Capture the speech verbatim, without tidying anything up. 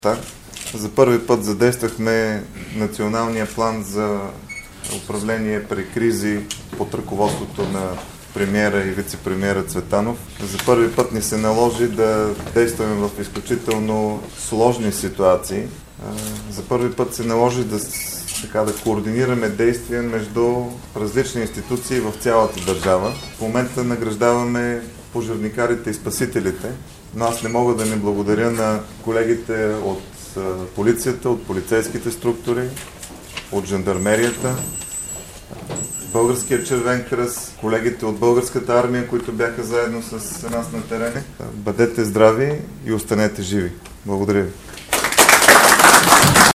За първи път задействахме националния план за управление при кризи под ръководството на премиера и вице-премиера Цветанов. За първи път ни се наложи да действаме в изключително сложни ситуации. За първи път се наложи да, така, да координираме действия между различни институции в цялата държава. В момента награждаваме пожарникарите и спасителите, но аз не мога да не благодаря на колегите от полицията, от полицейските структури, от жандармерията, Българския червен кръст, колегите от Българската армия, които бяха заедно с нас на терена. Бъдете здрави и останете живи. Благодаря ви.